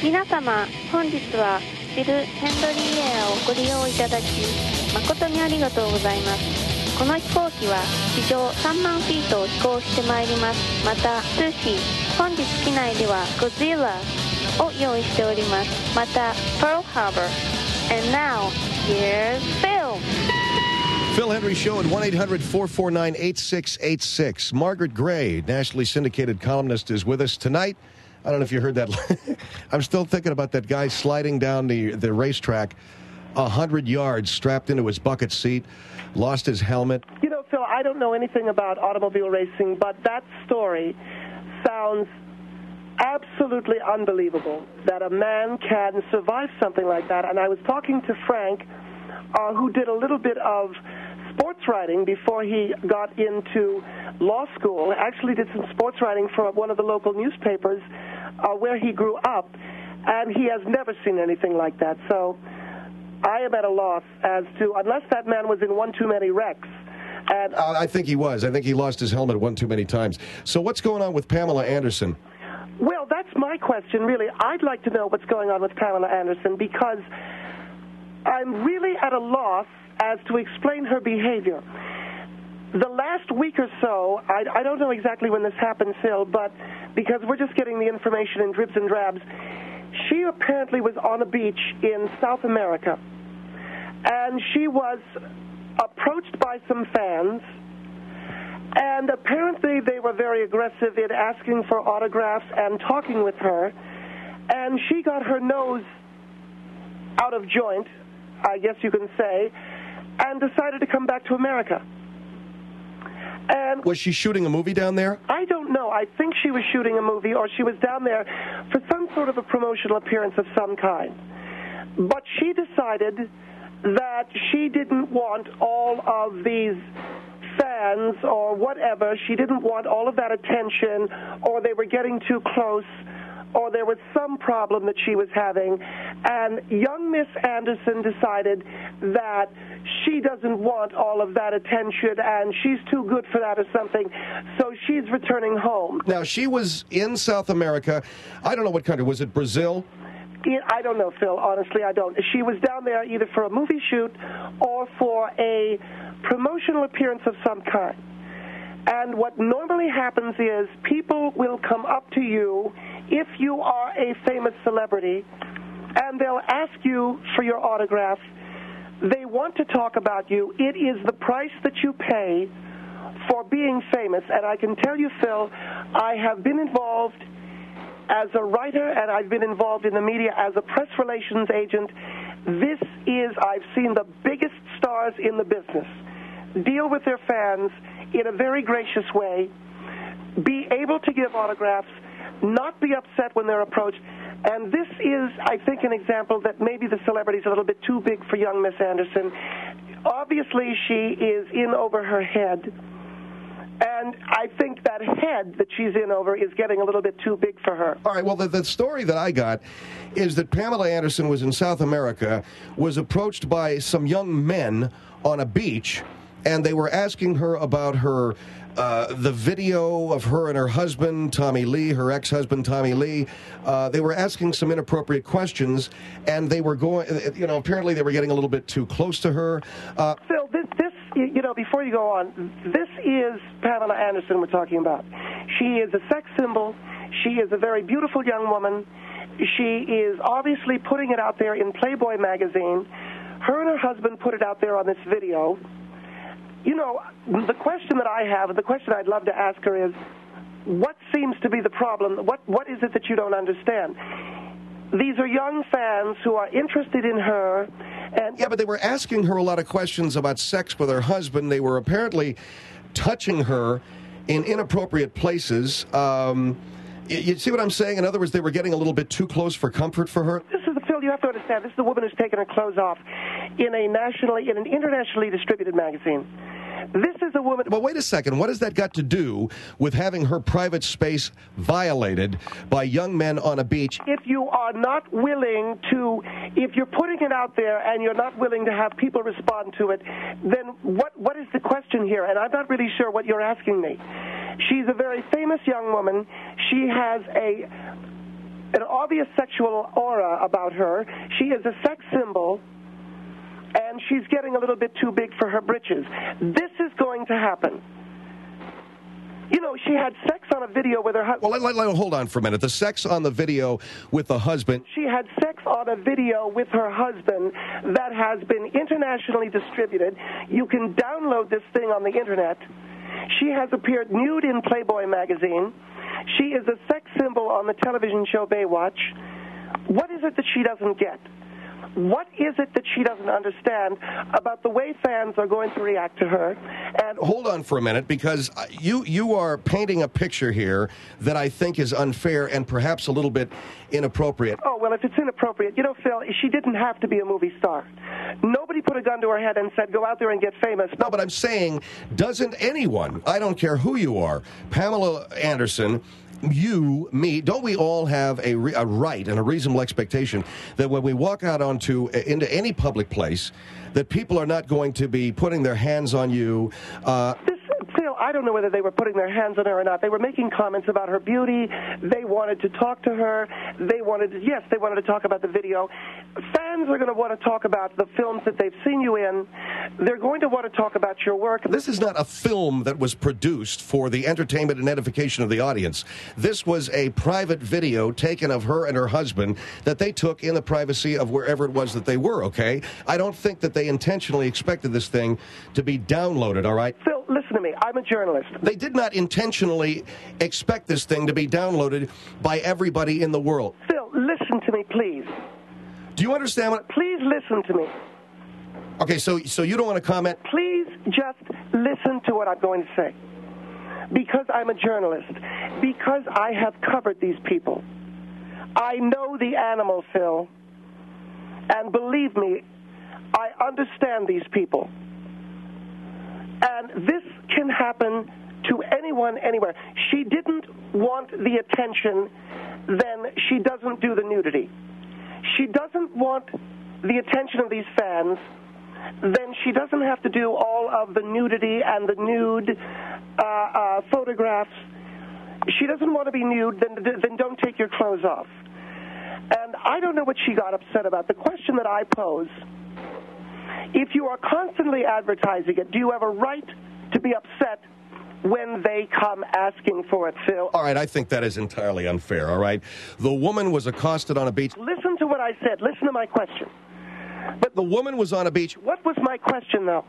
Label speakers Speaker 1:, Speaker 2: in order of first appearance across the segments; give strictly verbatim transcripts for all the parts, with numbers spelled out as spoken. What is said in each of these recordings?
Speaker 1: 皆様、本日はビル・ヘンドリーエアをご利用いただき誠にありがとうございます。この飛行機は地上さんまんフィートを飛行してまいります。また、通信、本日機内ではゴジラを用意しております。また、Pearl Harbor. And now, here's Phil.
Speaker 2: Phil Hendrie Show at one eight hundred four four nine eight six eight six. Margaret Gray, nationally syndicated columnist, is with us tonight. I don't know if you heard that. I'm still thinking about that guy sliding down the, the racetrack one hundred yards, strapped into his bucket seat, lost his helmet.
Speaker 3: You know, Phil, I don't know anything about automobile racing, but that story sounds absolutely unbelievable, that a man can survive something like that. And I was talking to Frank, uh, who did a little bit of sports writing before he got into law school. Actually did some sports writing for one of the local newspapers uh, where he grew up, and he has never seen anything like that. So I am at a loss as to, unless that man was in one too many wrecks. And
Speaker 2: uh, I think he was. I think he lost his helmet one too many times. So what's going on with Pamela Anderson?
Speaker 3: Well, that's my question, really. I'd like to know what's going on with Pamela Anderson, because I'm really at a loss as to explain her behavior. The last week or so, I, I don't know exactly when this happened, Phil, but because we're just getting the information in dribs and drabs, she apparently was on a beach in South America, and she was approached by some fans, and apparently they were very aggressive in asking for autographs and talking with her, and she got her nose out of joint, I guess you can say, and decided to come back to America. And
Speaker 2: was she shooting a movie down there?
Speaker 3: I don't know. I think she was shooting a movie, or she was down there for some sort of a promotional appearance of some kind. But she decided that she didn't want all of these fans or whatever. She didn't want all of that attention, or they were getting too close, or there was some problem that she was having. And young Miss Anderson decided that she doesn't want all of that attention, and she's too good for that or something, so she's returning home.
Speaker 2: Now, she was in South America. I don't know what country. Was it Brazil?
Speaker 3: I don't know, Phil. Honestly, I don't. She was down there either for a movie shoot or for a promotional appearance of some kind. And what normally happens is people will come up to you if you are a famous celebrity, and they'll ask you for your autograph. They want to talk about you. It is the price that you pay for being famous. And I can tell you, Phil, I have been involved as a writer, and I've been involved in the media as a press relations agent. This is, I've seen the biggest stars in the business deal with their fans in a very gracious way, be able to give autographs, not be upset when they're approached. And this is, I think, an example that maybe the celebrity's a little bit too big for young Miss Anderson. Obviously, she is in over her head. And I think that head that she's in over is getting a little bit too big for her.
Speaker 2: All right, well, the, the story that I got is that Pamela Anderson was in South America, was approached by some young men on a beach, and they were asking her about her uh, the video of her and her husband, Tommy Lee, her ex-husband, Tommy Lee. Uh, they were asking some inappropriate questions, and they were going, you know, apparently they were getting a little bit too close to her. Uh,
Speaker 3: Phil, this, this, you know, before you go on, this is Pamela Anderson we're talking about. She is a sex symbol. She is a very beautiful young woman. She is obviously putting it out there in Playboy magazine. Her and her husband put it out there on this video. You know, the question that I have, and the question I'd love to ask her is, what seems to be the problem? What What is it that you don't understand? These are young fans who are interested in her. And
Speaker 2: yeah, but they were asking her a lot of questions about sex with her husband. They were apparently touching her in inappropriate places. Um, you, you see what I'm saying? In other words, they were getting a little bit too close for comfort for her.
Speaker 3: This is the Phil. You have to understand. This is a woman who's taken her clothes off in a nationally, in an internationally distributed magazine. This is a woman...
Speaker 2: Well, wait a second. What has that got to do with having her private space violated by young men on a beach?
Speaker 3: If you are not willing to... If you're putting it out there and you're not willing to have people respond to it, then what what is the question here? And I'm not really sure what you're asking me. She's a very famous young woman. She has a an obvious sexual aura about her. She is a sex symbol, and she's getting a little bit too big for her britches. This is going to happen. You know, she had sex on a video with her husband.
Speaker 2: Well, let, let, let, hold on for a minute. The sex on the video with the husband.
Speaker 3: She had sex on a video with her husband that has been internationally distributed. You can download this thing on the Internet. She has appeared nude in Playboy magazine. She is a sex symbol on the television show Baywatch. What is it that she doesn't get? What is it that she doesn't understand about the way fans are going to react to her? And
Speaker 2: hold on for a minute, because you you are painting a picture here that I think is unfair and perhaps a little bit inappropriate.
Speaker 3: Oh, well, if it's inappropriate, you know, Phil, she didn't have to be a movie star. Nobody put a gun to her head and said, go out there and get famous.
Speaker 2: No, but I'm saying, doesn't anyone, I don't care who you are, Pamela Anderson, you, me, don't we all have a, re- a right and a reasonable expectation that when we walk out onto into any public place, that people are not going to be putting their hands on you? Uh,
Speaker 3: this, Phil, I don't know whether they were putting their hands on her or not. They were making comments about her beauty. They wanted to talk to her. They wanted to, yes, they wanted to talk about the video. Fans are going to want to talk about the films that they've seen you in. They're going to want to talk about your work.
Speaker 2: This is not a film that was produced for the entertainment and edification of the audience. This was a private video taken of her and her husband that they took in the privacy of wherever it was that they were, okay? I don't think that they intentionally expected this thing to be downloaded, all right?
Speaker 3: Phil, listen to me. I'm a journalist.
Speaker 2: They did not intentionally expect this thing to be downloaded by everybody in the world.
Speaker 3: Phil, listen to me, please.
Speaker 2: Do you understand what...
Speaker 3: Please listen to me.
Speaker 2: Okay, so so you don't want to comment?
Speaker 3: Please just listen to what I'm going to say. Because I'm a journalist. Because I have covered these people. I know the animal, Phil. And believe me, I understand these people. And this can happen to anyone, anywhere. She didn't want the attention, then she doesn't do the nudity. She doesn't want the attention of these fans, then she doesn't have to do all of the nudity and the nude uh, uh, photographs. She doesn't want to be nude, then, then don't take your clothes off. And I don't know what she got upset about. The question that I pose, if you are constantly advertising it, do you have a right to be upset when they come asking for it, Phil?
Speaker 2: All right, I think that is entirely unfair, all right? The woman was accosted on a beach.
Speaker 3: Listen to what I said. Listen to my question.
Speaker 2: But the woman was on a beach.
Speaker 3: What was my question, though?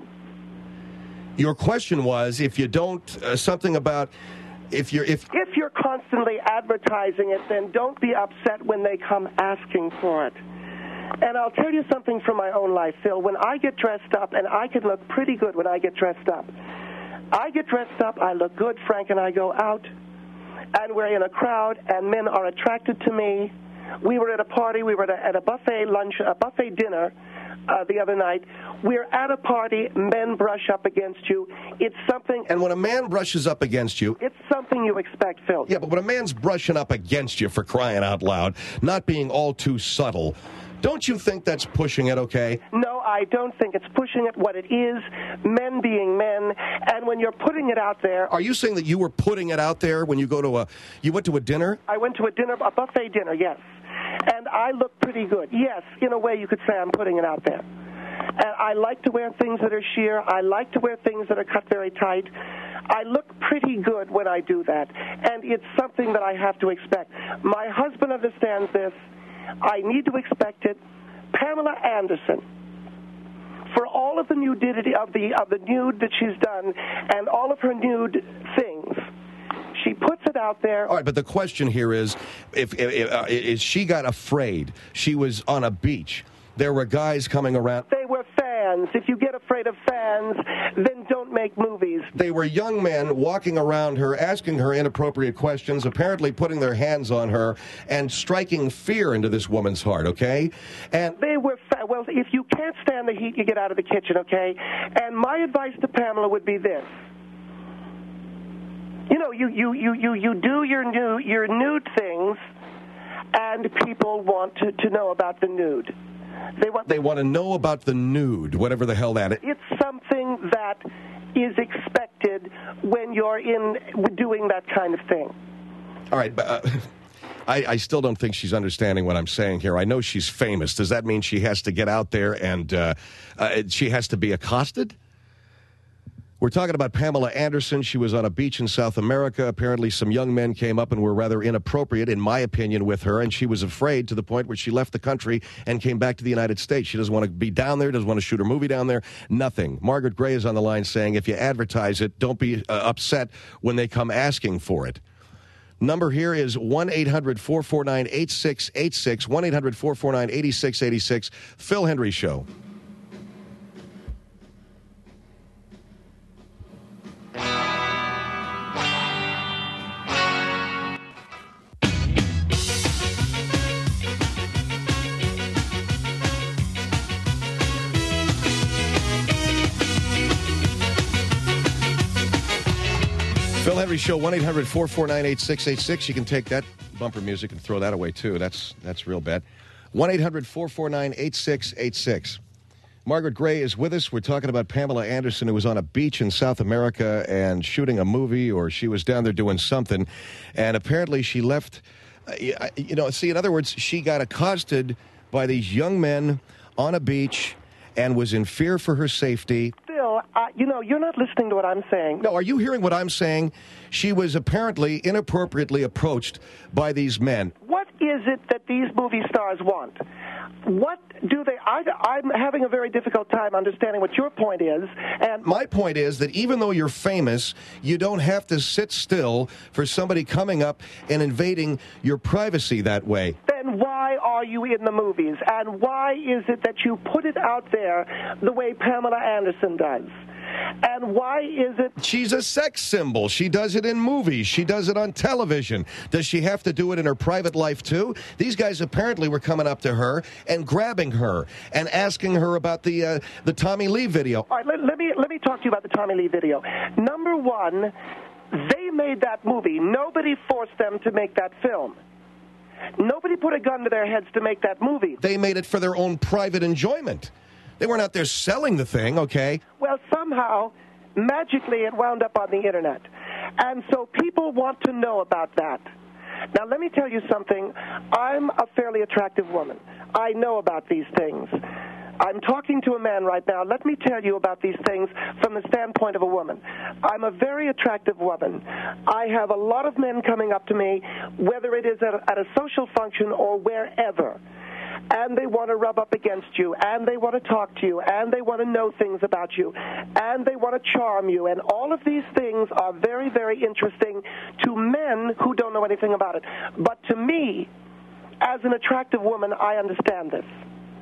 Speaker 2: Your question was, if you don't, uh, something about, if you're, if...
Speaker 3: If you're constantly advertising it, then don't be upset when they come asking for it. And I'll tell you something from my own life, Phil. When I get dressed up, and I can look pretty good when I get dressed up, I get dressed up, I look good, Frank and I go out, and we're in a crowd, and men are attracted to me. We were at a party, we were at a, at a buffet lunch, a buffet dinner uh, the other night. We're at a party, men brush up against you. It's something...
Speaker 2: And when a man brushes up against you...
Speaker 3: It's something you expect, Phil.
Speaker 2: Yeah, but when a man's brushing up against you, for crying out loud, not being all too subtle... Don't you think that's pushing it, okay?
Speaker 3: No, I don't think it's pushing it. What it is, men being men, and when you're putting it out there...
Speaker 2: Are you saying that you were putting it out there when you go to a... You went to a dinner?
Speaker 3: I went to a dinner, a buffet dinner, yes. And I look pretty good. Yes, in a way you could say I'm putting it out there. And I like to wear things that are sheer. I like to wear things that are cut very tight. I look pretty good when I do that. And it's something that I have to expect. My husband understands this. I need to expect it. Pamela Anderson, for all of the nudity of the of the nude that she's done and all of her nude things, she puts it out there.
Speaker 2: All right, but the question here is, if, if uh, is she got afraid? She was on a beach. There were guys coming around.
Speaker 3: They were fans. If you get afraid of fans, then don't make movies.
Speaker 2: They were young men walking around her, asking her inappropriate questions, apparently putting their hands on her, and striking fear into this woman's heart, okay? And
Speaker 3: they were, fa- well, if you can't stand the heat, you get out of the kitchen, okay? And my advice to Pamela would be this. You know, you, you, you, you, you do your, new, your nude things, and people want to, to know about the nude. They want,
Speaker 2: they want to know about the nude, whatever the hell that is.
Speaker 3: It's something that is expected when you're in doing that kind of thing.
Speaker 2: All right, but, uh, I, I still don't think she's understanding what I'm saying here. I know she's famous. Does that mean she has to get out there and uh, uh, she has to be accosted? We're talking about Pamela Anderson. She was on a beach in South America. Apparently, some young men came up and were rather inappropriate, in my opinion, with her, and she was afraid to the point where she left the country and came back to the United States. She doesn't want to be down there, doesn't want to shoot her movie down there, nothing. Margaret Gray is on the line saying, if you advertise it, don't be uh, upset when they come asking for it. Number here is one eight hundred four four nine eight six eight six, one eight hundred four four nine eight six eight six, Phil Hendrie Show. Phil Hendrie Show, one eight hundred four four nine eight six eight six. You can take that bumper music and throw that away, too. That's that's real bad. one eight hundred four four nine eight six eight six. Margaret Gray is with us. We're talking about Pamela Anderson, who was on a beach in South America and shooting a movie, or she was down there doing something. And apparently she left, uh, you know, see, in other words, she got accosted by these young men on a beach and was in fear for her safety.
Speaker 3: Phil, uh, you know, you're not listening to what I'm saying.
Speaker 2: No, are you hearing what I'm saying? She was apparently inappropriately approached by these men.
Speaker 3: What is it that these movie stars want? What do they... I, I'm having a very difficult time understanding what your point is. And
Speaker 2: my point is that even though you're famous, you don't have to sit still for somebody coming up and invading your privacy that way.
Speaker 3: Then why are you in the movies? And why is it that you put it out there the way Pamela Anderson does? And why is it...
Speaker 2: She's a sex symbol. She does it in movies. She does it on television. Does she have to do it in her private life, too? These guys apparently were coming up to her and grabbing her and asking her about the uh, the Tommy Lee video.
Speaker 3: All right, let, let me let me talk to you about the Tommy Lee video. Number one, they made that movie. Nobody forced them to make that film. Nobody put a gun to their heads to make that movie.
Speaker 2: They made it for their own private enjoyment. They weren't out there selling the thing, okay?
Speaker 3: Well, somehow, magically, it wound up on the Internet. And so people want to know about that. Now, let me tell you something. I'm a fairly attractive woman. I know about these things. I'm talking to a man right now. Let me tell you about these things from the standpoint of a woman. I'm a very attractive woman. I have a lot of men coming up to me, whether it is at a, at a social function or wherever. And they want to rub up against you, and they want to talk to you, and they want to know things about you, and they want to charm you. And all of these things are very, very interesting to men who don't know anything about it. But to me, as an attractive woman, I understand this.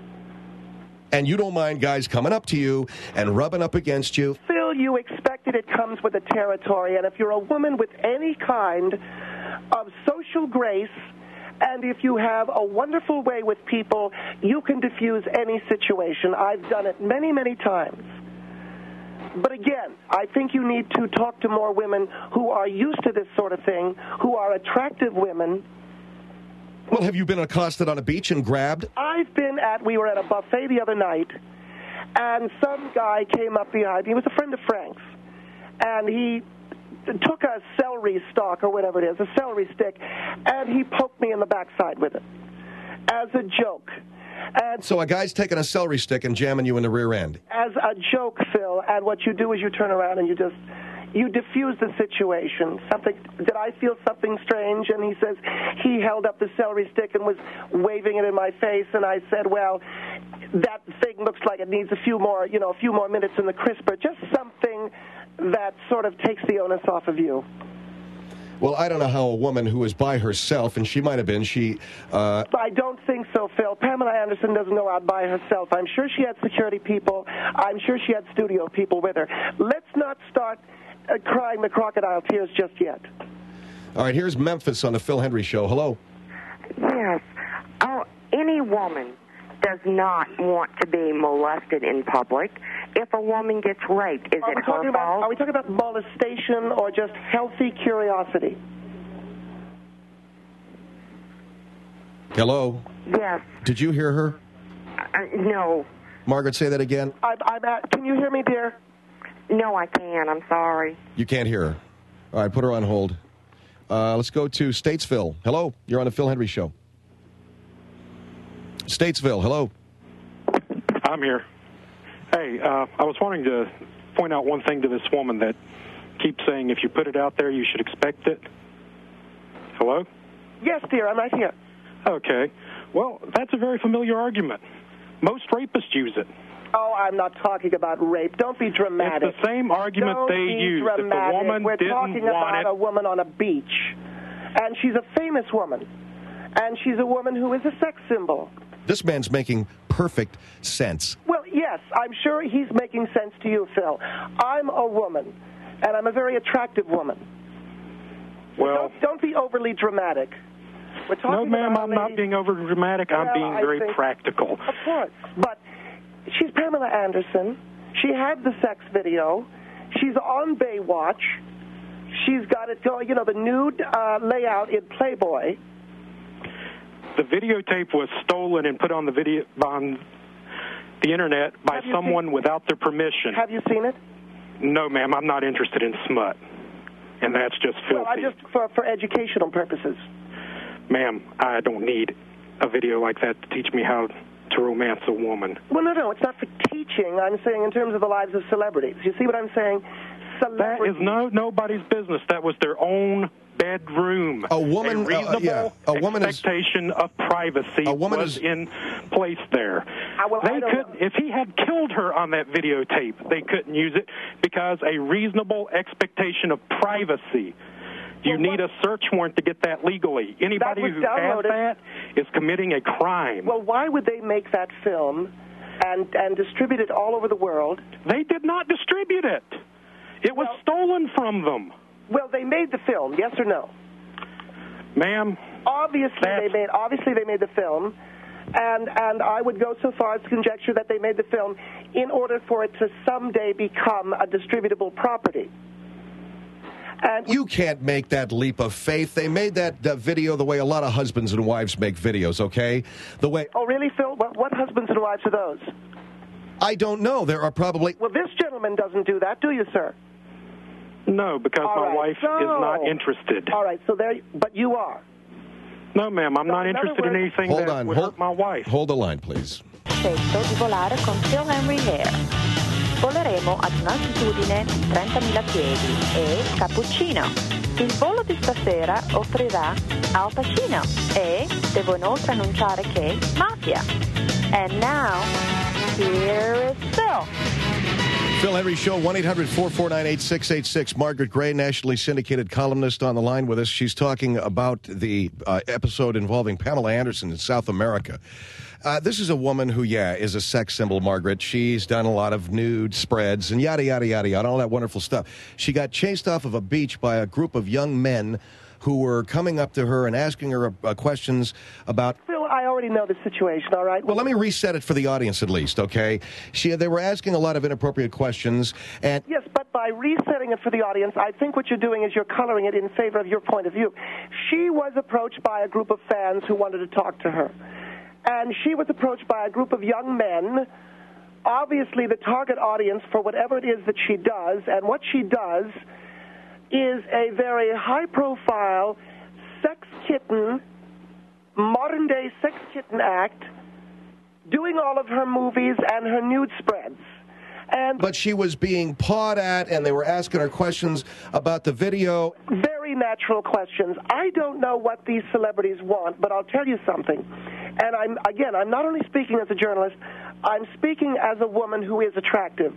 Speaker 2: And you don't mind guys coming up to you and rubbing up against you?
Speaker 3: Phil, you expected it comes with the territory. And if you're a woman with any kind of social grace, and if you have a wonderful way with people, you can diffuse any situation. I've done it many, many times. But again, I think you need to talk to more women who are used to this sort of thing, who are attractive women.
Speaker 2: Well, have you been accosted on a beach and grabbed?
Speaker 3: I've been at, we were at a buffet the other night, and some guy came up behind me. He was a friend of Frank's, and he took a celery stalk or whatever it is, a celery stick, and he poked me in the backside with it as a joke. And
Speaker 2: so a guy's taking a celery stick and jamming you in the rear end?
Speaker 3: As a joke, Phil, and what you do is you turn around and you just, you diffuse the situation. Something, did I feel something strange? And he says, he held up the celery stick and was waving it in my face, and I said, well, that thing looks like it needs a few more, you know, a few more minutes in the crisper. Just something that sort of takes the onus off of you.
Speaker 2: Well, I don't know how a woman who is by herself, and she might have been, she... Uh...
Speaker 3: I don't think so, Phil. Pamela Anderson doesn't go out by herself. I'm sure she had security people. I'm sure she had studio people with her. Let's not start uh, crying the crocodile tears just yet.
Speaker 2: All right, here's Memphis on the Phil Hendrie Show. Hello.
Speaker 4: Yes. Oh, any woman does not want to be molested in public. If a woman gets raped, is
Speaker 3: are
Speaker 4: it
Speaker 3: we talking
Speaker 4: her
Speaker 3: about,
Speaker 4: fault?
Speaker 3: Are we talking about molestation or just healthy curiosity?
Speaker 2: Hello?
Speaker 4: Yes.
Speaker 2: Did you hear her?
Speaker 4: Uh, no.
Speaker 2: Margaret, say that again.
Speaker 3: I'm, I'm at, can you hear me, dear?
Speaker 4: No, I can't. I'm sorry.
Speaker 2: You can't hear her. All right, put her on hold. Uh, let's go to Statesville. Hello, you're on the Phil Hendry Show. Statesville, hello.
Speaker 5: I'm here. Hey, uh, I was wanting to point out one thing to this woman that keeps saying if you put it out there, you should expect it. Hello?
Speaker 3: Yes, dear, I'm right here.
Speaker 5: Okay. Well, that's a very familiar argument. Most rapists use it.
Speaker 3: Oh, I'm not talking about rape. Don't be dramatic.
Speaker 5: It's the same argument
Speaker 3: Don't
Speaker 5: they
Speaker 3: be
Speaker 5: use.
Speaker 3: Dramatic.
Speaker 5: If the woman
Speaker 3: We're
Speaker 5: didn't
Speaker 3: talking
Speaker 5: want
Speaker 3: about
Speaker 5: it,
Speaker 3: a woman on a beach, and she's a famous woman, and she's a woman who is a sex symbol.
Speaker 2: This man's making perfect sense.
Speaker 3: Well, yes, I'm sure he's making sense to you, Phil. I'm a woman, and I'm a very attractive woman.
Speaker 5: well,
Speaker 3: Don't, don't be overly dramatic. We're talking
Speaker 5: no, ma'am,
Speaker 3: about
Speaker 5: I'm
Speaker 3: a
Speaker 5: not
Speaker 3: lady-
Speaker 5: being over dramatic. I'm
Speaker 3: Well,
Speaker 5: being
Speaker 3: I
Speaker 5: very
Speaker 3: think-
Speaker 5: practical.
Speaker 3: Of course. But she's Pamela Anderson. She had the sex video. She's on Baywatch. She's got it going, you know, the nude uh, layout in Playboy.
Speaker 5: The videotape was stolen and put on the video on the internet by
Speaker 3: Have you
Speaker 5: someone
Speaker 3: seen-
Speaker 5: without their permission.
Speaker 3: Have you seen it?
Speaker 5: No, ma'am, I'm not interested in smut, and that's just filthy.
Speaker 3: Well, I just for for educational purposes.
Speaker 5: Ma'am, I don't need a video like that to teach me how to romance a woman.
Speaker 3: Well, no, no, it's not for teaching. I'm saying in terms of the lives of celebrities. You see what I'm saying?
Speaker 5: That
Speaker 3: Celebrities.
Speaker 5: is no nobody's business. That was their own bedroom.
Speaker 2: A woman-
Speaker 5: a reasonable
Speaker 2: uh, yeah, a woman is-
Speaker 5: expectation of privacy
Speaker 2: A woman
Speaker 5: was
Speaker 2: is-
Speaker 5: in place there.
Speaker 3: I- well, I
Speaker 5: they
Speaker 3: don't
Speaker 5: could,
Speaker 3: know.
Speaker 5: if he had killed her on that videotape, they couldn't use it because a reasonable expectation of privacy. You
Speaker 3: Well,
Speaker 5: need
Speaker 3: what-
Speaker 5: a search warrant to get that legally. Anybody
Speaker 3: was
Speaker 5: who has
Speaker 3: downloaded.
Speaker 5: that is committing a crime.
Speaker 3: Well, why would they make that film and and distribute it all over the world?
Speaker 5: They did not distribute it. It was
Speaker 3: Well-
Speaker 5: stolen from them.
Speaker 3: Well, they made the film, yes or no?
Speaker 5: Ma'am,
Speaker 3: Obviously,
Speaker 5: That's-
Speaker 3: they made. Obviously, they made the film, and and I would go so far as to conjecture that they made the film in order for it to someday become a distributable property. And
Speaker 2: You can't make that leap of faith. They made that uh, video the way a lot of husbands and wives make videos, okay? The way,
Speaker 3: oh, really, Phil? What, what husbands and wives are those?
Speaker 2: I don't know. There are probably...
Speaker 3: Well, this gentleman doesn't do that, do you, sir?
Speaker 5: no, because
Speaker 3: All
Speaker 5: my
Speaker 3: right,
Speaker 5: wife
Speaker 3: so-
Speaker 5: is not interested.
Speaker 3: All right, so there. But you are.
Speaker 5: No, ma'am, I'm
Speaker 3: So
Speaker 5: not
Speaker 3: in other
Speaker 5: interested in
Speaker 3: words-
Speaker 5: anything
Speaker 2: Hold
Speaker 5: that
Speaker 2: on.
Speaker 5: would
Speaker 2: Hold,
Speaker 5: hurt my wife.
Speaker 2: hold the line, please.
Speaker 6: Scelto di volare con Phil Henry Air. Voleremo ad un'altitudine di trentamila piedi e cappuccino. Il volo di stasera offrirà Al Pacino e devo inoltre annunciare che Mafia. And now, here is Phil.
Speaker 2: Phil Henry Show, one eight hundred four four nine eight six eight six. Margaret Gray, nationally syndicated columnist, on the line with us. She's talking about the uh, episode involving Pamela Anderson in South America. Uh, this is a woman who, yeah, is a sex symbol, Margaret. She's done a lot of nude spreads and yada, yada, yada, yada, all that wonderful stuff. She got chased off of a beach by a group of young men who were coming up to her and asking her uh, questions about...
Speaker 3: Phil, I already know the situation, all right?
Speaker 2: Well, let me reset it for the audience at least, okay? She, they were asking a lot of inappropriate questions, and...
Speaker 3: Yes, but by resetting it for the audience, I think what you're doing is you're coloring it in favor of your point of view. She was approached by a group of fans who wanted to talk to her. And she was approached by a group of young men, obviously the target audience for whatever it is that she does. And what she does is a very high-profile sex kitten, modern-day sex kitten act, doing all of her movies and her nude spreads. And
Speaker 2: But she was being pawed at, and they were asking her questions about the video.
Speaker 3: very natural questions. I don't know what these celebrities want, but I'll tell you something. And I'm again, I'm not only speaking as a journalist, I'm speaking as a woman who is attractive.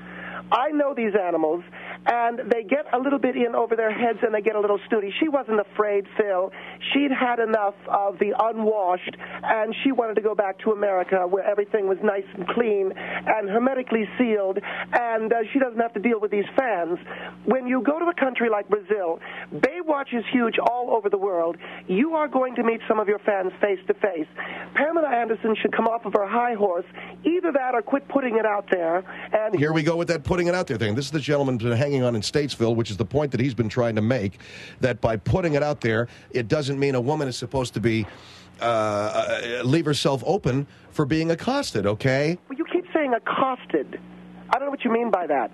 Speaker 3: I know these animals, and they get a little bit in over their heads and they get a little snooty. She wasn't afraid, Phil. She'd had enough of the unwashed, and she wanted to go back to America where everything was nice and clean and hermetically sealed, and uh, she doesn't have to deal with these fans. When you go to a country like Brazil, Baywatch is huge all over the world. You are going to meet some of your fans face to face. Pamela Anderson should come off of her high horse. Either that or quit putting it out there. And
Speaker 2: Here we go with that putting it out there thing. This is the gentleman been hanging on in Statesville, which is the point that he's been trying to make, that by putting it out there, it doesn't mean a woman is supposed to be uh, uh, leave herself open for being accosted, okay?
Speaker 3: Well, you keep saying accosted. I don't know what you mean by that.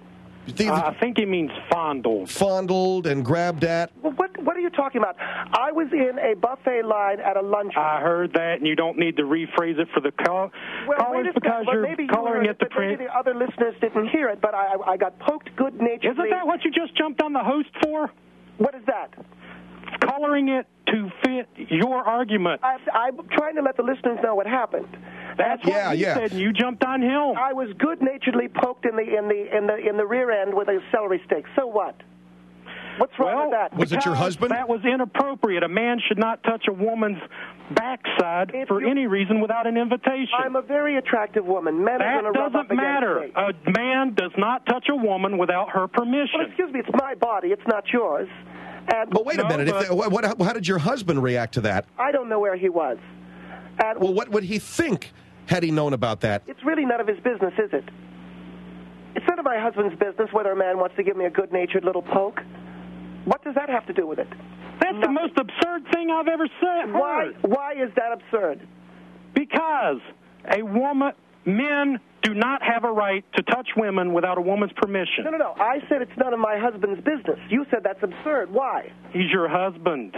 Speaker 2: The,
Speaker 5: Uh, I think he means fondled.
Speaker 2: Fondled and grabbed at.
Speaker 3: Well, what what are you talking about? I was in a buffet line at a luncheon.
Speaker 5: I heard that, and you don't need to rephrase it for the call-
Speaker 3: well,
Speaker 5: callers
Speaker 3: wait a
Speaker 5: because
Speaker 3: second. Well,
Speaker 5: you're
Speaker 3: maybe you
Speaker 5: coloring
Speaker 3: heard
Speaker 5: it to
Speaker 3: but maybe
Speaker 5: print.
Speaker 3: the other listeners didn't hear it, but I, I got poked good-naturedly.
Speaker 5: Isn't that what you just jumped on the host for?
Speaker 3: What is that?
Speaker 5: Coloring it to fit your argument.
Speaker 3: I, I'm trying to let the listeners know what happened.
Speaker 5: That's what
Speaker 2: Yeah,
Speaker 5: he
Speaker 2: yeah.
Speaker 5: said, and you jumped on him.
Speaker 3: I was good-naturedly poked in the in the in the in the rear end with a celery stick. So what? What's wrong
Speaker 5: Well,
Speaker 3: with that?
Speaker 2: Was it your
Speaker 5: because
Speaker 2: husband?
Speaker 5: That was inappropriate. A man should not touch a woman's backside
Speaker 3: If
Speaker 5: for
Speaker 3: you-
Speaker 5: any reason without an invitation.
Speaker 3: I'm a very attractive woman. Men are
Speaker 5: that
Speaker 3: going to rub up
Speaker 5: doesn't matter.
Speaker 3: against me.
Speaker 5: A man does not touch a woman without her permission.
Speaker 3: Well, excuse me, it's my body. It's not yours. And
Speaker 2: But wait a
Speaker 5: No,
Speaker 2: minute. If
Speaker 5: but-
Speaker 2: they, what, what, how did your husband react to that?
Speaker 3: I don't know where he was. And
Speaker 2: Well, what would he think had he known about that?
Speaker 3: it's really none of his business, is it? It's none of my husband's business whether a man wants to give me a good-natured little poke. What does that have to do with it?
Speaker 5: That's the most absurd thing I've ever said.
Speaker 3: Why?
Speaker 5: heard.
Speaker 3: Why is that absurd?
Speaker 5: Because a woman, men do not have a right to touch women without a woman's permission.
Speaker 3: No, no, no. I said it's none of my husband's business. You said that's absurd. Why?
Speaker 5: He's your husband.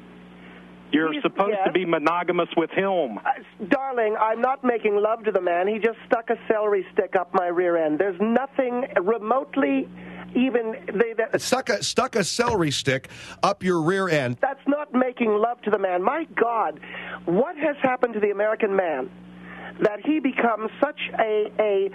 Speaker 5: You're
Speaker 3: He's-
Speaker 5: supposed
Speaker 3: yes.
Speaker 5: to be monogamous with him.
Speaker 3: Uh, darling, I'm not making love to the man. He just stuck a celery stick up my rear end. There's nothing remotely even... They, that,
Speaker 2: Stuck a, stuck a celery stick up your rear end.
Speaker 3: that's not making love to the man. My God, what has happened to the American man that he becomes such a, a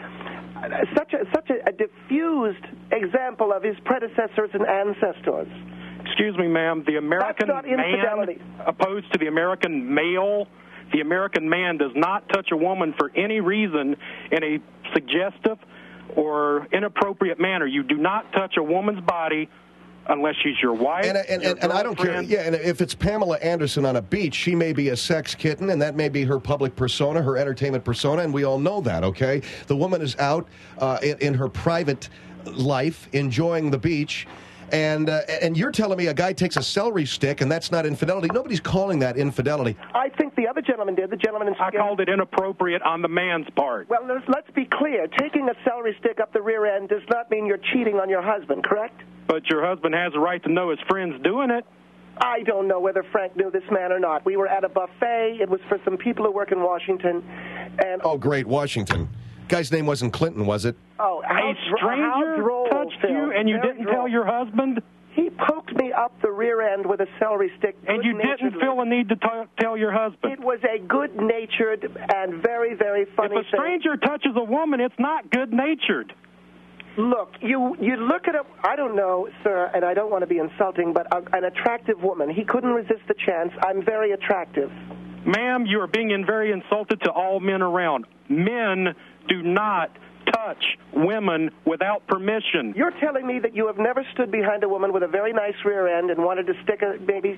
Speaker 3: such a such a, a diffused example of his predecessors and ancestors?
Speaker 5: Excuse me, ma'am. The American
Speaker 3: not infidelity.
Speaker 5: man, opposed to the American male, the American man does not touch a woman for any reason in a suggestive or inappropriate manner. You do not touch a woman's body unless she's your wife.
Speaker 2: And, and,
Speaker 5: your
Speaker 2: and, and I don't care.
Speaker 5: girlfriend.
Speaker 2: Yeah, and if it's Pamela Anderson on a beach, she may be a sex kitten, and that may be her public persona, her entertainment persona, and we all know that, okay? The woman is out uh, in, in her private life, enjoying the beach. And uh, and you're telling me a guy takes a celery stick and that's not infidelity? Nobody's calling that infidelity.
Speaker 3: I think the other gentleman did. The gentleman in
Speaker 5: I called it inappropriate on the man's part.
Speaker 3: Well, let's, let's be clear. Taking a celery stick up the rear end does not mean you're cheating on your husband, correct?
Speaker 5: But your husband has a right to know his friend's doing it.
Speaker 3: I don't know whether Frank knew this man or not. We were at a buffet. It was for some people who work in Washington. And
Speaker 2: Oh, great, Washington. Guy's name wasn't Clinton, was it?
Speaker 3: oh, how,
Speaker 5: A
Speaker 3: dr- how
Speaker 5: stranger
Speaker 3: droll,
Speaker 5: touched
Speaker 3: Phil.
Speaker 5: you and you
Speaker 3: Very
Speaker 5: didn't
Speaker 3: droll.
Speaker 5: tell your husband?
Speaker 3: He poked me up the rear end with a celery stick.
Speaker 5: And you didn't
Speaker 3: good-naturedly.
Speaker 5: feel a need to t- tell your husband?
Speaker 3: It was a good-natured and very, very funny
Speaker 5: If a stranger touches a woman, it's not good-natured.
Speaker 3: thing. Look, you you look at a, I don't know, sir, and I don't want to be insulting, but a, an attractive woman. He couldn't resist the chance. I'm very attractive.
Speaker 5: Ma'am, you are being in very insulted to all men around. Men do not touch women without permission.
Speaker 3: You're telling me that you have never stood behind a woman with a very nice rear end and wanted to stick a maybe...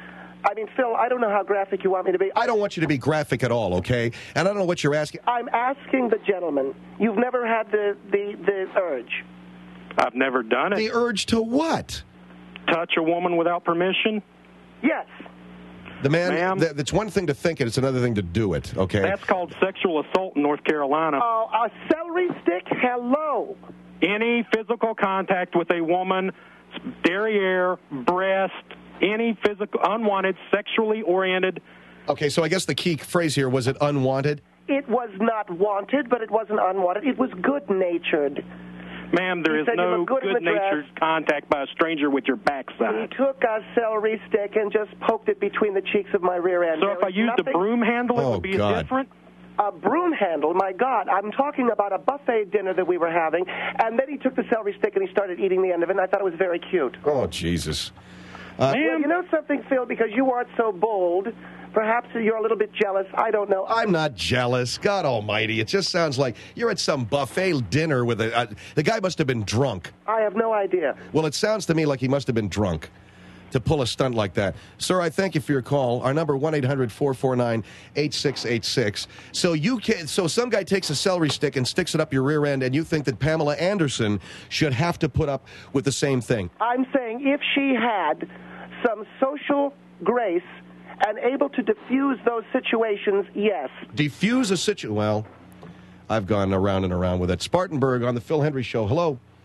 Speaker 3: I mean, Phil, I don't know how graphic you want me to be.
Speaker 2: I don't want you to be graphic at all, okay? And I don't know what you're asking.
Speaker 3: I'm asking the gentleman. You've never had the, the, the urge.
Speaker 5: I've never done it.
Speaker 2: The urge to what?
Speaker 5: Touch a woman without permission?
Speaker 3: Yes.
Speaker 2: The man,
Speaker 5: Ma'am?
Speaker 2: th- it's one thing to think it, it's another thing to do it, okay?
Speaker 5: That's called sexual assault in North Carolina.
Speaker 3: Oh, a celery stick? Hello.
Speaker 5: Any physical contact with a woman, derriere, breast, any physical, unwanted, sexually oriented.
Speaker 2: Okay, so I guess the key phrase here, was it unwanted?
Speaker 3: It was not wanted, but it wasn't unwanted. It was good-natured.
Speaker 5: Ma'am, there
Speaker 3: He
Speaker 5: is
Speaker 3: said you
Speaker 5: no
Speaker 3: look good in the
Speaker 5: good-natured contact by a stranger with your
Speaker 3: He
Speaker 5: backside.
Speaker 3: took a celery stick and just poked it between the cheeks of my rear end.
Speaker 5: So
Speaker 3: There
Speaker 5: if I
Speaker 3: is
Speaker 5: used a
Speaker 3: nothing-
Speaker 5: broom handle, it
Speaker 2: Oh,
Speaker 5: would be
Speaker 2: God.
Speaker 5: different?
Speaker 3: A broom handle, my God. I'm talking about a buffet dinner that we were having, and then he took the celery stick and he started eating the end of it, and I thought it was very cute.
Speaker 2: Oh, Jesus.
Speaker 3: Well,
Speaker 5: Ma'am,
Speaker 3: you know something, Phil, because you aren't so bold, perhaps you're a little bit jealous. I don't know.
Speaker 2: I'm not jealous. God almighty. It just sounds like you're at some buffet dinner with a... Uh, the guy must have been drunk.
Speaker 3: I have no idea.
Speaker 2: Well, it sounds to me like he must have been drunk to pull a stunt like that. Sir, I thank you for your call. Our number, one eight hundred four four nine eight six eight six. So you can, so some guy takes a celery stick and sticks it up your rear end, and you think that Pamela Anderson should have to put up with the same thing.
Speaker 3: I'm saying if she had some social grace and able to diffuse those situations, yes.
Speaker 2: Defuse a situation. Well, I've gone around and around with it. Spartanburg on the Phil Hendry Show. Hello.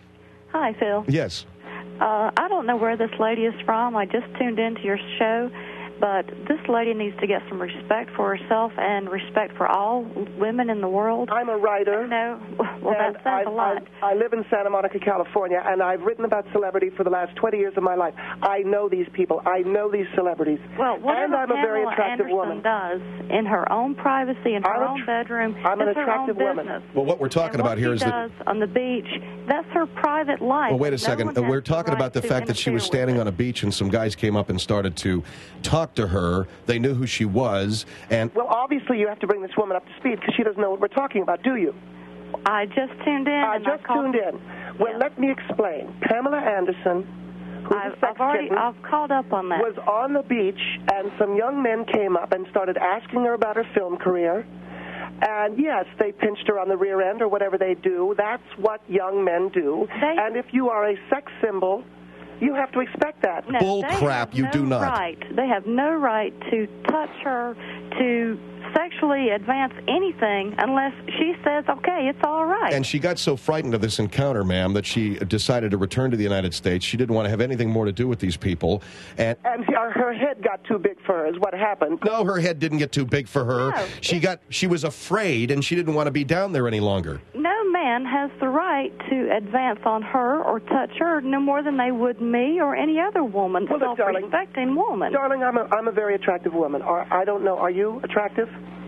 Speaker 6: Hi, Phil.
Speaker 2: Yes.
Speaker 6: Uh, I don't know where this lady is from. I just tuned into your show. But this lady needs to get some respect for herself and respect for all women in the world.
Speaker 3: I'm a writer.
Speaker 6: No, well,
Speaker 3: and
Speaker 6: that says
Speaker 3: I,
Speaker 6: a lot.
Speaker 3: I, I live in Santa Monica, California, and I've written about celebrity for the last twenty years of my life. I know these people. I know these celebrities.
Speaker 6: Well, whatever
Speaker 3: and I'm a very
Speaker 6: Pamela
Speaker 3: attractive
Speaker 6: Anderson
Speaker 3: woman.
Speaker 6: does in her own privacy, in her
Speaker 3: I'm a
Speaker 6: own
Speaker 3: tr-
Speaker 6: bedroom,
Speaker 3: I'm an
Speaker 6: it's her
Speaker 3: attractive
Speaker 6: own
Speaker 3: woman.
Speaker 6: business.
Speaker 2: Well, what we're talking
Speaker 6: and
Speaker 2: about
Speaker 6: what
Speaker 2: here
Speaker 6: she
Speaker 2: is
Speaker 6: does
Speaker 2: that.
Speaker 6: on the beach, that's her private life.
Speaker 2: Well, wait a
Speaker 6: No
Speaker 2: second.
Speaker 6: one has
Speaker 2: We're
Speaker 6: the
Speaker 2: talking
Speaker 6: right
Speaker 2: about the
Speaker 6: to
Speaker 2: fact that she was
Speaker 6: interfere
Speaker 2: standing
Speaker 6: with
Speaker 2: on a beach and some guys came up and started to talk to her. They knew who she was, and
Speaker 3: Well, obviously you have to bring this woman up to speed because she doesn't know what we're talking about, do you?
Speaker 6: I just tuned in.
Speaker 3: I
Speaker 6: and
Speaker 3: just
Speaker 6: I called,
Speaker 3: tuned in. Well,
Speaker 6: Yeah.
Speaker 3: let me explain. Pamela Anderson, who's
Speaker 6: I've,
Speaker 3: a sex
Speaker 6: I've already,
Speaker 3: kitten,
Speaker 6: I've called up on that.
Speaker 3: was on the beach, and some young men came up and started asking her about her film career. And yes, they pinched her on the rear end or whatever they do. That's what young men do.
Speaker 6: They-
Speaker 3: and if you are a sex symbol, you have to expect that.
Speaker 6: No,
Speaker 2: Bull
Speaker 6: they
Speaker 2: crap,
Speaker 6: have
Speaker 2: you
Speaker 6: no
Speaker 2: do not.
Speaker 6: Right. They have no right to touch her, to sexually advance anything unless she says, okay, it's all right.
Speaker 2: And she got so frightened of this encounter, ma'am, that she decided to return to the United States. She didn't want to have anything more to do with these people. And
Speaker 3: And her her head got too big for her is what happened.
Speaker 2: no, her head didn't get too big for her.
Speaker 6: No,
Speaker 2: she got she was afraid, and she didn't want to be down there any longer.
Speaker 6: No man has the right to advance on her or touch her no more than they would me or any other woman,
Speaker 3: Well, look, darling-
Speaker 6: self-respecting woman.
Speaker 3: Darling, I'm a, I'm a very attractive woman. Are, I don't know. Are you attractive?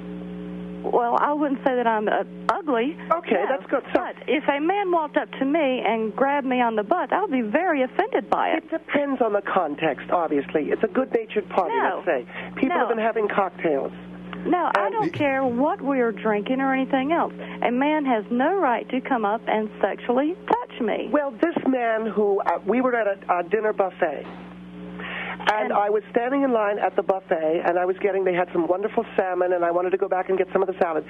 Speaker 6: Well, I wouldn't say that I'm uh, ugly.
Speaker 3: Okay,
Speaker 6: No.
Speaker 3: that's good. So-
Speaker 6: But if a man walked up to me and grabbed me on the butt, I would be very offended by it.
Speaker 3: It depends on the context, obviously. It's a good-natured party,
Speaker 6: No.
Speaker 3: let's say. People
Speaker 6: No.
Speaker 3: have been having cocktails.
Speaker 6: No, I
Speaker 3: And-
Speaker 6: don't care what we're drinking or anything else. A man has no right to come up and sexually touch me.
Speaker 3: Well, this man who, uh, we were at a, a dinner buffet, and,
Speaker 6: And-
Speaker 3: I was standing in line at the buffet, and I was getting, they had some wonderful salmon, and I wanted to go back and get some of the salad.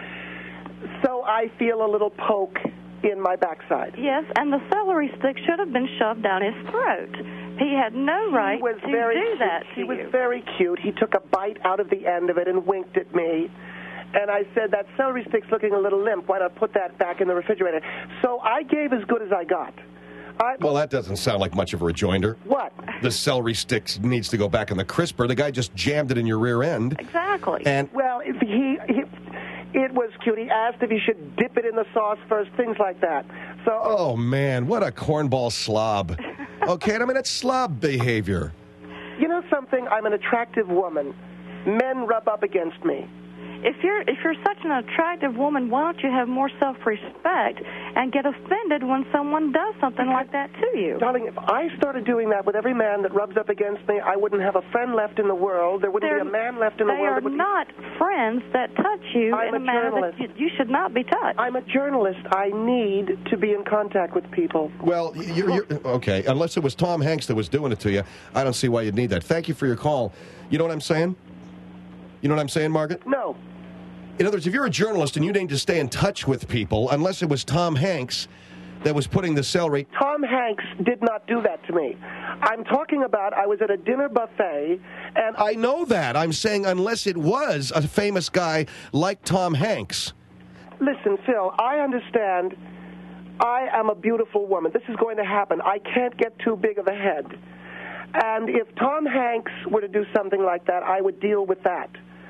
Speaker 3: So I feel a little poke in my backside.
Speaker 6: Yes, and the celery stick should have been shoved down his throat. He had no right
Speaker 3: He was
Speaker 6: to
Speaker 3: very
Speaker 6: do
Speaker 3: cute.
Speaker 6: that
Speaker 3: He
Speaker 6: to
Speaker 3: was
Speaker 6: you.
Speaker 3: very cute. He took a bite out of the end of it and winked at me. And I said, that celery stick's looking a little limp. Why not put that back in the refrigerator? So I gave as good as I got. I,
Speaker 2: Well, that doesn't sound like much of a rejoinder.
Speaker 3: what?
Speaker 2: The celery stick needs to go back in the crisper. The guy just jammed it in your rear end.
Speaker 6: Exactly.
Speaker 2: And
Speaker 3: Well, if he, he, it was cute. He asked if he should dip it in the sauce first, things like that. So,
Speaker 2: oh man, what a cornball slob. Okay, I mean that's slob behavior.
Speaker 3: you know something? I'm an attractive woman. Men rub up against me.
Speaker 6: If you're if you're such an attractive woman, why don't you have more self-respect and get offended when someone does something like that to you?
Speaker 3: Darling, if I started doing that with every man that rubs up against me, I wouldn't have a friend left in the world. There wouldn't
Speaker 6: They're-
Speaker 3: be a man left in the
Speaker 6: They
Speaker 3: world.
Speaker 6: are
Speaker 3: that would be-
Speaker 6: not friends that touch you
Speaker 3: I'm
Speaker 6: in
Speaker 3: a
Speaker 6: a manner
Speaker 3: journalist.
Speaker 6: that you, you should not be touched.
Speaker 3: I'm a journalist. I need to be in contact with people.
Speaker 2: Well, you're, you're okay. Unless it was Tom Hanks that was doing it to you, I don't see why you'd need that. Thank you for your call. You know what I'm saying? You know what I'm saying, Margaret?
Speaker 3: No.
Speaker 2: In other words, if you're a journalist and you need to stay in touch with people, unless it was Tom Hanks that was putting the celery.
Speaker 3: Tom Hanks did not do that to me. I'm talking about I was at a dinner buffet, and
Speaker 2: I know that. I'm saying unless it was a famous guy like Tom Hanks.
Speaker 3: listen, Phil, I understand I am a beautiful woman. This is going to happen. I can't get too big of a head. And if Tom Hanks were to do something like that, I would deal with that.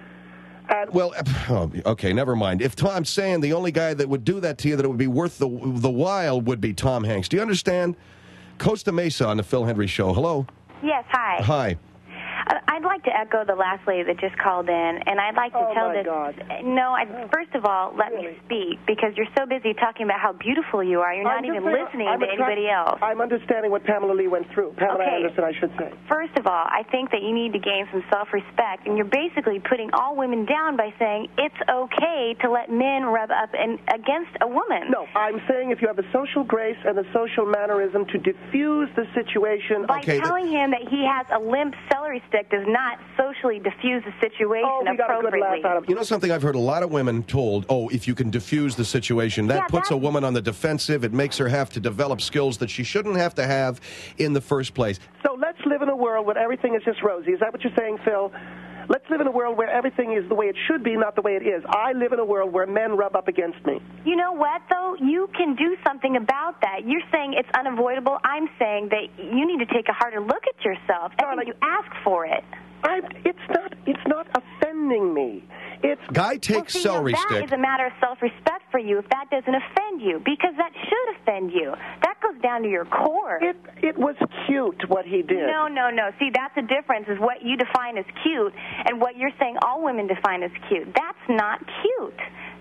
Speaker 3: And
Speaker 2: Well, oh, okay, never mind. If Tom, I'm saying the only guy that would do that to you, that it would be worth the the while, would be Tom Hanks. Do you understand? Costa Mesa on the Phil Hendry Show. Hello.
Speaker 7: Yes, hi.
Speaker 2: Hi.
Speaker 7: Uh, I'd like to echo the last lady that just called in, and I'd like to
Speaker 3: Oh,
Speaker 7: tell
Speaker 3: my
Speaker 7: this.
Speaker 3: God.
Speaker 7: No, I, first of all, let
Speaker 3: Really?
Speaker 7: me speak because you're so busy talking about how beautiful you are. You're not
Speaker 3: I'm
Speaker 7: even
Speaker 3: just saying,
Speaker 7: listening
Speaker 3: I'm
Speaker 7: to
Speaker 3: attract-
Speaker 7: anybody else.
Speaker 3: I'm understanding what Pamela Lee went through. Pamela
Speaker 7: Okay.
Speaker 3: Anderson, I should say.
Speaker 7: First of all, I think that you need to gain some self-respect, and you're basically putting all women down by saying it's okay to let men rub up and against a woman.
Speaker 3: No, I'm saying if you have the social grace and the social mannerism to diffuse the situation.
Speaker 7: By
Speaker 2: Okay,
Speaker 7: telling him that he has a limp celery stick does not socially diffuse the situation
Speaker 3: Oh, we got a good
Speaker 7: appropriately.
Speaker 3: laugh out of
Speaker 2: You know something I've heard a lot of women told, oh, if you can diffuse the situation, that
Speaker 7: Yeah,
Speaker 2: puts a
Speaker 7: that's-
Speaker 2: woman on the defensive. It makes her have to develop skills that she shouldn't have to have in the first place.
Speaker 3: So let's live in a world where everything is just rosy. Is that what you're saying, Phil? Let's live in a world where everything is the way it should be, not the way it is. I live in a world where men rub up against me.
Speaker 7: You know what, though? You can do something about that. You're saying it's unavoidable. I'm saying that you need to take a harder look at yourself and
Speaker 3: Darling,
Speaker 7: you ask for it.
Speaker 3: I, it's not. It's not offending me. It's
Speaker 2: Guy takes
Speaker 7: well, see,
Speaker 2: celery
Speaker 7: now that
Speaker 2: stick.
Speaker 7: is a matter of self-respect for you if that doesn't offend you, because that should offend you. That goes down to your core.
Speaker 3: It it was cute what he did.
Speaker 7: No, no, no. See, that's the difference, is what you define as cute and what you're saying all women define as cute. That's not cute.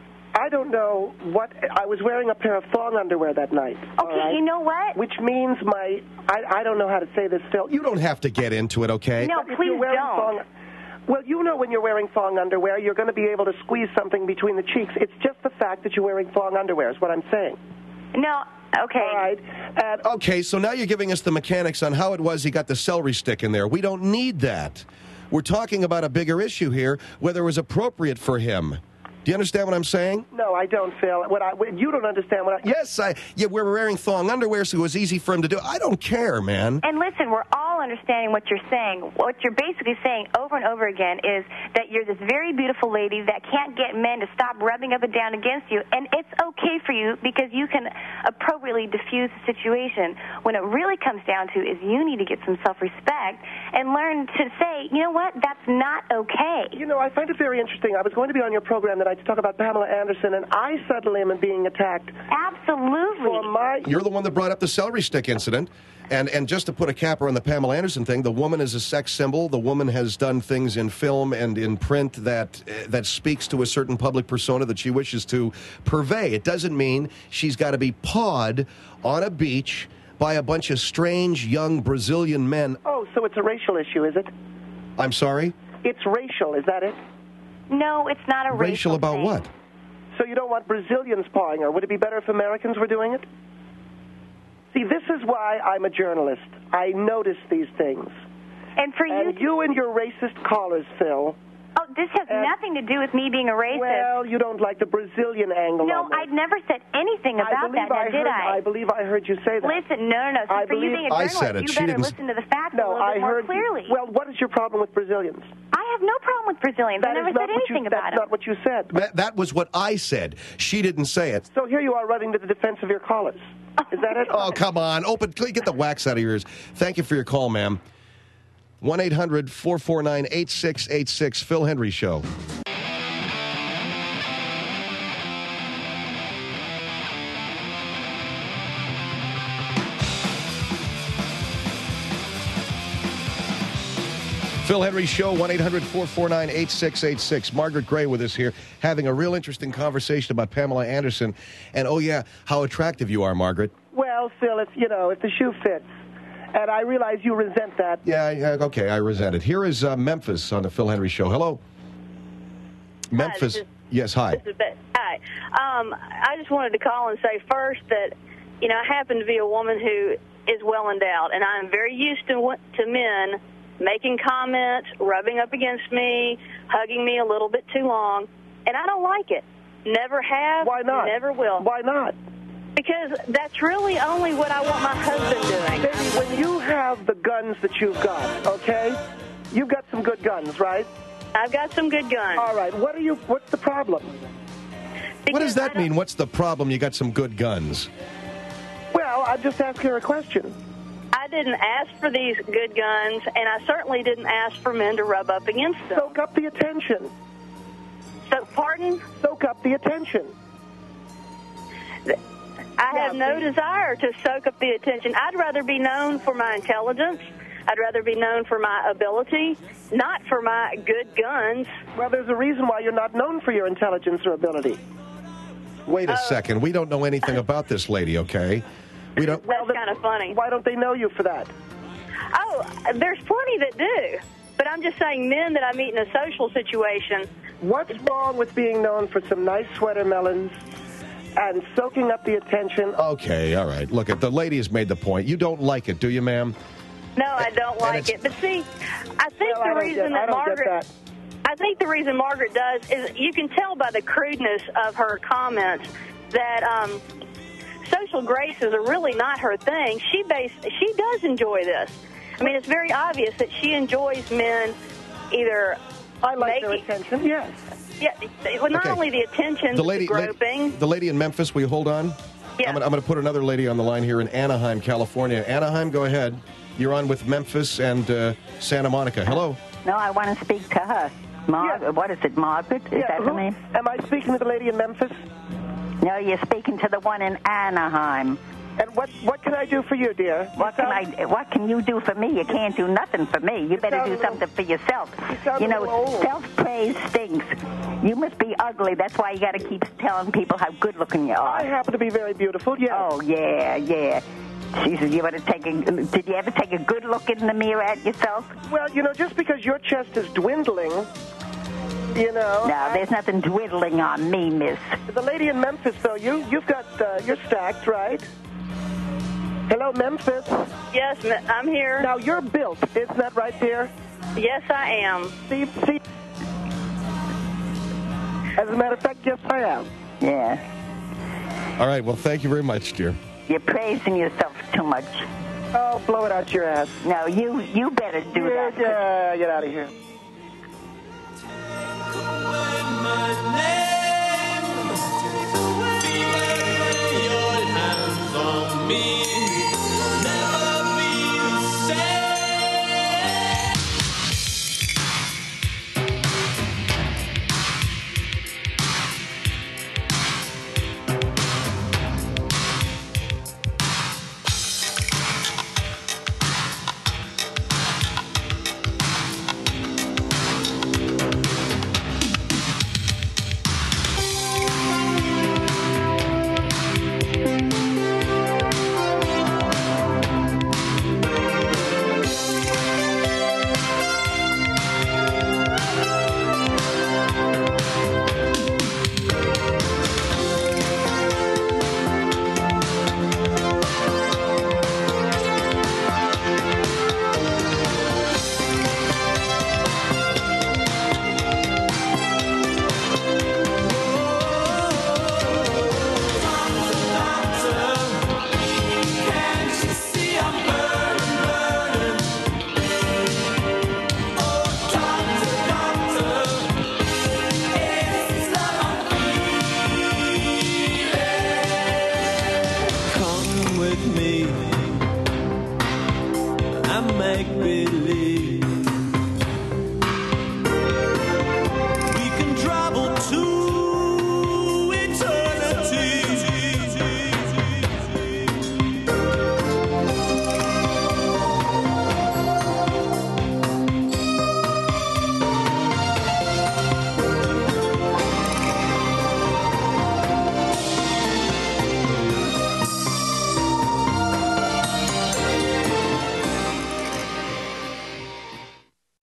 Speaker 3: I don't know what. I was wearing a pair of thong underwear that night.
Speaker 7: Okay,
Speaker 3: right?
Speaker 7: you know what?
Speaker 3: Which means my. I, I don't know how to say this, Phil.
Speaker 2: You don't have to get into it, okay?
Speaker 7: No,
Speaker 3: If
Speaker 7: please
Speaker 3: you're wearing
Speaker 7: don't.
Speaker 3: Thong, well, you know when you're wearing thong underwear, you're going to be able to squeeze something between the cheeks. It's just the fact that you're wearing thong underwear is what I'm saying.
Speaker 7: No, okay.
Speaker 3: All right. And,
Speaker 2: Okay, so now you're giving us the mechanics on how it was he got the celery stick in there. We don't need that. We're talking about a bigger issue here, whether it was appropriate for him. Do you understand what I'm saying?
Speaker 3: no, I don't, Phil. What I, you don't understand what I...
Speaker 2: Yes, I. Yeah, we're wearing thong underwear, so it was easy for him to do. I don't care, man.
Speaker 7: And listen, we're all understanding what you're saying. What you're basically saying over and over again is that you're this very beautiful lady that can't get men to stop rubbing up and down against you, and it's okay for you because you can appropriately diffuse the situation. When it really comes down to is you need to get some self-respect and learn to say, you know what, that's not okay.
Speaker 3: You know, I find it very interesting. I was going to be on your program tonight to talk about Pamela Anderson, and I suddenly am being attacked
Speaker 7: Absolutely.
Speaker 3: for my...
Speaker 2: You're the one that brought up the celery stick incident. And and just to put a capper on the Pamela Anderson thing, the woman is a sex symbol. The woman has done things in film and in print that uh, that speaks to a certain public persona that she wishes to purvey. It doesn't mean she's got to be pawed on a beach by a bunch of strange young Brazilian men.
Speaker 3: Oh, so it's a racial issue, is it?
Speaker 2: I'm sorry?
Speaker 3: It's racial, is that it?
Speaker 7: No, it's not a racial
Speaker 2: Racial about
Speaker 7: thing.
Speaker 2: what?
Speaker 3: So you don't want Brazilians pawing her. Would it be better if Americans were doing it? See, this is why I'm a journalist. I notice these things.
Speaker 7: And for you,
Speaker 3: And you and your racist callers, Phil.
Speaker 7: oh, this has
Speaker 3: and-
Speaker 7: nothing to do with me being a racist.
Speaker 3: Well, you don't like the Brazilian angle
Speaker 7: no,
Speaker 3: on this.
Speaker 7: I'd never said anything
Speaker 3: I
Speaker 7: about
Speaker 3: believe
Speaker 7: that, now,
Speaker 3: I
Speaker 7: did
Speaker 3: heard,
Speaker 7: I?
Speaker 3: I believe I heard you say that.
Speaker 7: Listen, no, no, no. See,
Speaker 3: I
Speaker 7: for you
Speaker 3: believe-
Speaker 7: being a
Speaker 2: I
Speaker 7: journalist,
Speaker 2: said it.
Speaker 7: you
Speaker 2: She
Speaker 7: better
Speaker 2: didn't-
Speaker 7: listen to the facts
Speaker 3: no,
Speaker 7: a little
Speaker 3: I
Speaker 7: bit more
Speaker 3: heard.
Speaker 7: clearly.
Speaker 3: Well, what is your problem with Brazilians?
Speaker 7: I have no problem with Brazilians. I
Speaker 3: That
Speaker 7: never
Speaker 3: is
Speaker 7: said
Speaker 3: not what
Speaker 7: anything
Speaker 3: you,
Speaker 7: about
Speaker 3: That's
Speaker 7: them.
Speaker 3: not what you said.
Speaker 2: That, that was what I said. She didn't say it.
Speaker 3: So here you are running to the defense of your callers. Is that it?
Speaker 2: Oh, come on. Open. Get the wax out of your ears. Thank you for your call, ma'am. one eight hundred four four nine eight six eight six, Phil Hendry Show. Phil Hendry Show, one eight hundred four four nine eight six eight six. Margaret Gray with us here, having a real interesting conversation about Pamela Anderson. And, oh, yeah, how attractive you are, Margaret.
Speaker 3: Well, Phil, if you know, if the shoe fits, and I realize you resent that.
Speaker 2: Yeah, yeah, okay, I resent it. Here is uh, Memphis on the Phil Hendry Show. Hello. Memphis.
Speaker 8: this is-
Speaker 2: Yes, hi.
Speaker 8: This is Beth. Hi. Um, I just wanted to call and say first that, you know, I happen to be a woman who is well endowed, and I'm very used to to men making comments, rubbing up against me, hugging me a little bit too long, and I don't like it. Never have.
Speaker 3: Why not?
Speaker 8: Never will.
Speaker 3: Why not?
Speaker 8: Because that's really only what I want my husband doing.
Speaker 3: Baby, when you have the guns that you've got, okay? You've got some good guns, right?
Speaker 8: I've got some good guns.
Speaker 3: All right. What are you? What's the problem?
Speaker 2: What does
Speaker 8: Because
Speaker 2: that
Speaker 8: I don't-
Speaker 2: mean? What's the problem? You got some good guns.
Speaker 3: Well, I'm just asking her a question.
Speaker 8: I didn't ask for these good guns, and I certainly didn't ask for men to rub up against them.
Speaker 3: Soak up the attention.
Speaker 8: So, pardon?
Speaker 3: Soak up the attention.
Speaker 8: I have
Speaker 3: Yeah,
Speaker 8: no
Speaker 3: please.
Speaker 8: desire to soak up the attention. I'd rather be known for my intelligence. I'd rather be known for my ability, not for my good guns.
Speaker 3: Well, there's a reason why you're not known for your intelligence or ability.
Speaker 2: Wait a second. We don't know anything about this lady, okay? We don't.
Speaker 8: That's
Speaker 3: then
Speaker 8: kind of funny.
Speaker 3: Why don't they know you for that?
Speaker 8: Oh, there's plenty that do. But I'm just saying men that I meet in a social situation.
Speaker 3: What's wrong with being known for some nice sweater melons and soaking up the attention?
Speaker 2: Okay, all right. Look, the lady has made the point. You don't like it, do you, ma'am?
Speaker 8: No, I don't like
Speaker 2: it's-
Speaker 8: it. But see, I think
Speaker 3: Well, I
Speaker 8: the
Speaker 3: don't
Speaker 8: reason
Speaker 3: get- I
Speaker 8: that
Speaker 3: don't get
Speaker 8: Margaret...
Speaker 3: that.
Speaker 8: I think the reason Margaret does is you can tell by the crudeness of her comments that um, social graces are really not her thing. She base, she does enjoy this. I mean, it's very obvious that she enjoys men either
Speaker 3: I like their
Speaker 8: making-
Speaker 3: attention, yes.
Speaker 8: Yeah, well, not
Speaker 2: Okay.
Speaker 8: only the attention,
Speaker 2: The lady,
Speaker 8: the
Speaker 2: la-
Speaker 8: groping.
Speaker 2: the lady in Memphis, will you hold on?
Speaker 8: Yeah.
Speaker 2: I'm going to put another lady on the line here in Anaheim, California. Anaheim, go ahead. You're on with Memphis and uh, Santa Monica. Hello.
Speaker 9: No, I want to speak to her. Mar-
Speaker 3: Yeah.
Speaker 9: What is it, Margaret? Is
Speaker 3: Yeah,
Speaker 9: that
Speaker 3: who-
Speaker 9: her name?
Speaker 3: Am I speaking to the lady in Memphis?
Speaker 9: No, you're speaking to the one in Anaheim.
Speaker 3: And what what can I do for you, dear? You
Speaker 9: What can
Speaker 3: sound-
Speaker 9: I? What can you do for me? You can't do nothing for me. You better
Speaker 3: sound
Speaker 9: do
Speaker 3: a little-
Speaker 9: something for yourself.
Speaker 3: you sound
Speaker 9: You
Speaker 3: a
Speaker 9: know,
Speaker 3: little old.
Speaker 9: self-praise stinks. You must be ugly. That's why you got to keep telling people how good-looking you are.
Speaker 3: I happen to be very beautiful, yes.
Speaker 9: Oh yeah, yeah. Jesus, you better take a. Did you ever take a good look in the mirror at yourself?
Speaker 3: Well, you know, just because your chest is dwindling, you know.
Speaker 9: No,
Speaker 3: I-
Speaker 9: there's nothing dwindling on me, miss.
Speaker 3: The lady in Memphis, though, you you've got uh, you're stacked, right? Hello, Memphis.
Speaker 8: Yes, m- I'm here.
Speaker 3: Now you're built, isn't that right, dear?
Speaker 8: Yes, I am.
Speaker 3: See, see. As a matter of fact, yes, I am.
Speaker 9: Yeah.
Speaker 2: All right. Well, thank you very much, dear.
Speaker 9: You're praising yourself too much.
Speaker 3: Oh, blow it out your ass.
Speaker 9: No, you you better do
Speaker 3: Yeah,
Speaker 9: that.
Speaker 3: yeah, get out of here.
Speaker 10: Come with me, I make believe.